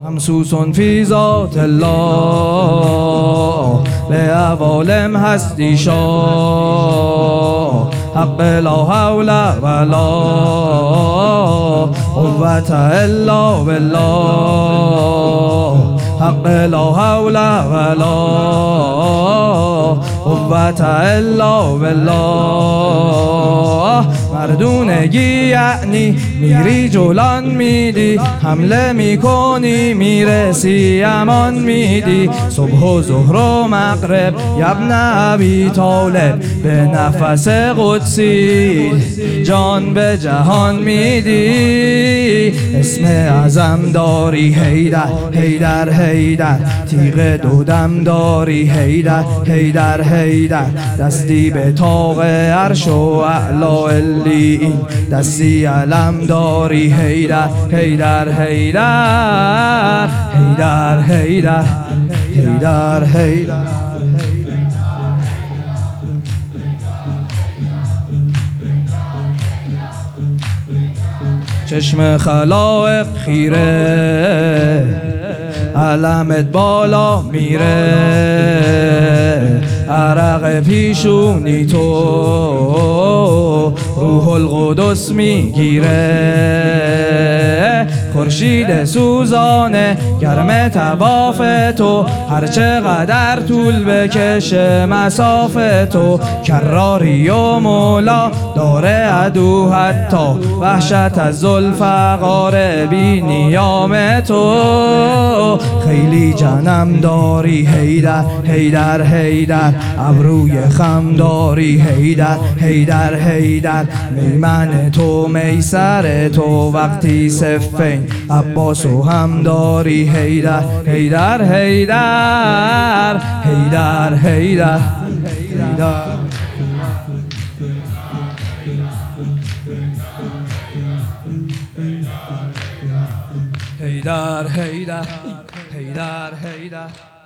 همسوس فی ذات الله به عوالم هستی شاه حق لا حول ولا قوة الا بالله حق لا حول ولا قوة الا بالله مردونگی یعنی میری جولان میدی حمله میکنی میرسی امان میدی صبح و ظهر و مغرب یبن ابی طالب به نفس قدسی جان به جهان میدی اسم اعظم داری حیدر حیدر حیدر تیغ دودم داری حیدر حیدر حیدر دستی به طاق عرش و اعلا اللیین دستی علم داری حیدر حیدر حیدر حیدر حیدر حیدر حیدر چشم خلائق خیره علمت بالا میره عرق پیشونی تو روح القدس میگیره خورشید سوزانه گرم طواف تو هر چقدر طول بکشه مسافه تو کراری و مولا داره عدو حتی وحشت از ذوالفقار بی نیام تو خیلی جنم داری حیدر حیدر حیدر ابروی خم داری حیدر حیدر حیدر میمن تو میسر تو وقتی صفین عباس و هم داری حیدر حیدر حیدر حیدر حیدر حیدر حیدر حیدر حیدر حیدر